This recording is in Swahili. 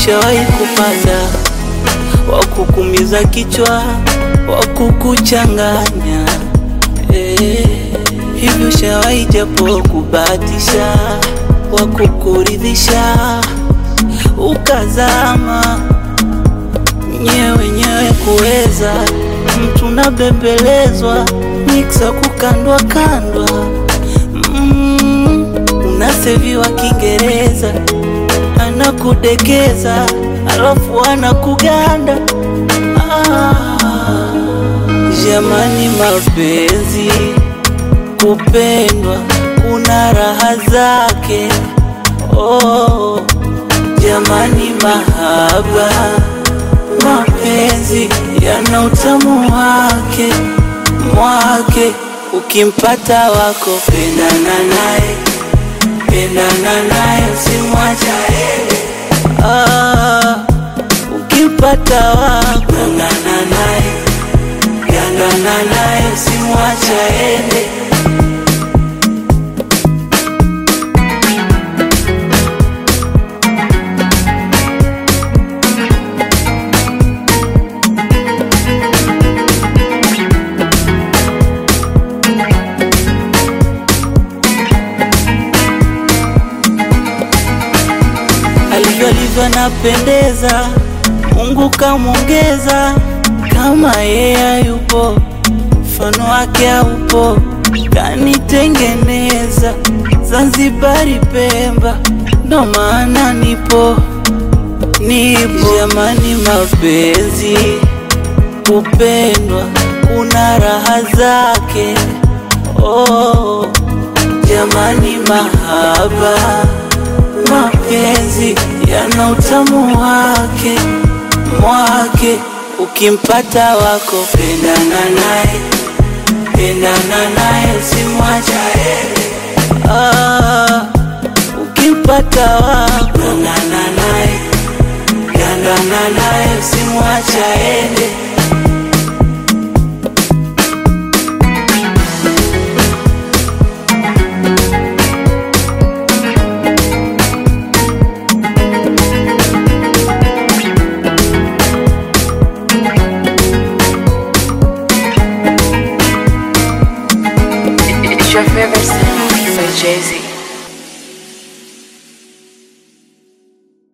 ushawahi kupata wakukumiza kichwa, wakukuchanganya? Hivi ushawahi japo kubahatisha, wakukuridhisha ukazama nyewe kuweza? Mtu nabembelezwa, miksa kukandwa kandwa, unaseviwa Kiingereza, anakudekeza alafu anakuganda. Jamani mapenzi, kupendwa kuna raha zake. Jamani mahaba, mapenzi yana utamu wake mwake. Ukimpata wako pendana naye, pendana naye, usimwache aende. Ukimpata wako pendana naye, pendana naye, usimwache aende. Alivyo anapendeza, Mungu kamwongeza. Kama yeye hayupo, mfano wake haupo. Kanitengeneza Zanzibari, Pemba, ndo maana nipo. Jamani mapenzi, kupendwa kuna raha zake. Jamani mahaba, mapenzi yana utamu wake mwake. Ukimpata wako pendana naye, pendana naye, usimwache aende. Ukimpata wako pendana naye, pendana naye, usimwache aende. It's your favorite song by Jay-Z.